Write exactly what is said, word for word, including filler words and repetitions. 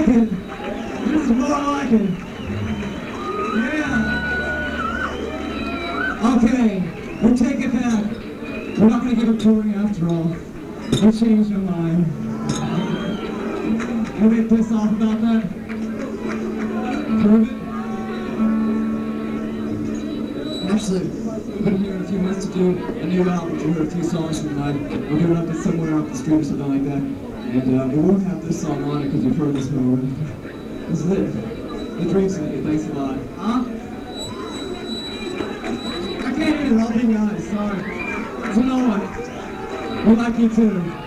like it. This is more like it. Yeah. Okay, we'll take it back. We're not going to give a touring after all. We changed our mind. Can we get pissed off about that? Prove it? Actually, we've been here in a few months to do a new album. You heard a few songs from tonight. We're doing it up somewhere off the street or something like that. And uh, we won't have this song on it because you've heard this one already. This is it. The Dreams of You. Thanks a lot. Huh? I can't hear it. I'll be nice. Sorry. So no one. We like you too.